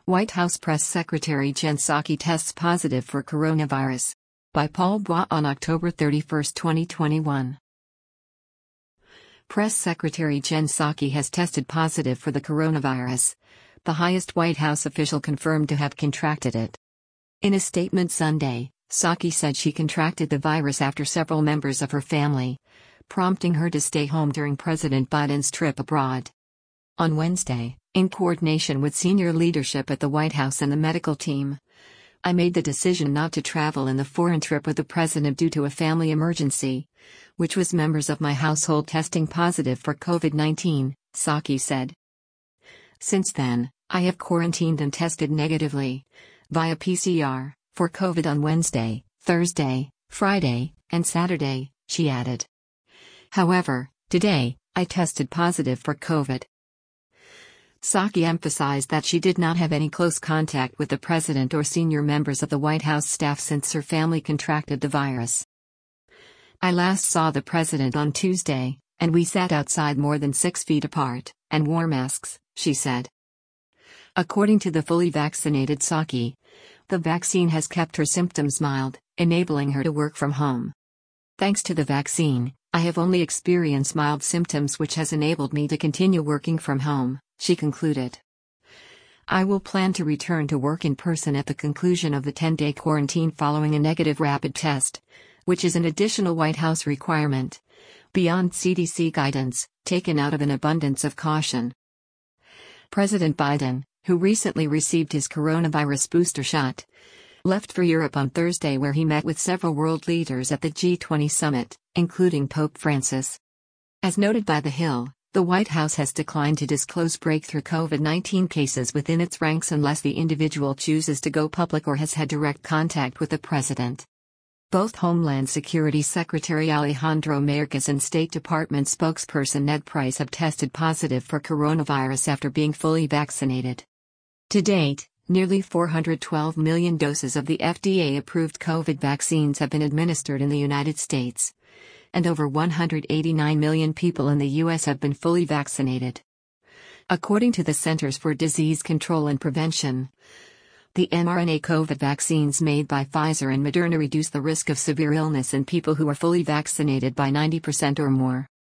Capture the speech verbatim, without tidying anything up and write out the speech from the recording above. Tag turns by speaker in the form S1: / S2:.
S1: White House Press Secretary Jen Psaki tests positive for coronavirus. By Paul Bois on October thirty-first, twenty twenty-one. Press Secretary Jen Psaki has tested positive for the coronavirus, the highest White House official confirmed to have contracted it. In a statement Sunday, Psaki said she contracted the virus after several members of her family, prompting her to stay home during President Biden's trip abroad. On Wednesday, in coordination with senior leadership at the White House and the medical team, I made the decision not to travel in the foreign trip with the president due to a family emergency, which was members of my household testing positive for COVID nineteen, Psaki said. Since then, I have quarantined and tested negatively, via P C R, for COVID on Wednesday, Thursday, Friday, and Saturday, she added. However, today, I tested positive for COVID. Psaki emphasized that she did not have any close contact with the president or senior members of the White House staff since her family contracted the virus. I last saw the president on Tuesday, and we sat outside more than six feet apart, and wore masks, she said. According to the fully vaccinated Psaki, the vaccine has kept her symptoms mild, enabling her to work from home. Thanks to the vaccine, I have only experienced mild symptoms, which has enabled me to continue working from home, she concluded. I will plan to return to work in person at the conclusion of the ten-day quarantine following a negative rapid test, which is an additional White House requirement, beyond C D C guidance, taken out of an abundance of caution. President Biden, who recently received his coronavirus booster shot, left for Europe on Thursday, where he met with several world leaders at the G twenty summit, including Pope Francis. As noted by The Hill, the White House has declined to disclose breakthrough COVID nineteen cases within its ranks unless the individual chooses to go public or has had direct contact with the president. Both Homeland Security Secretary Alejandro Mayorkas and State Department spokesperson Ned Price have tested positive for coronavirus after being fully vaccinated. To date, nearly four hundred twelve million doses of the F D A-approved COVID vaccines have been administered in the United States, and over one hundred eighty-nine million people in the U S have been fully vaccinated. According to the Centers for Disease Control and Prevention, the mRNA COVID vaccines made by Pfizer and Moderna reduce the risk of severe illness in people who are fully vaccinated by ninety percent or more.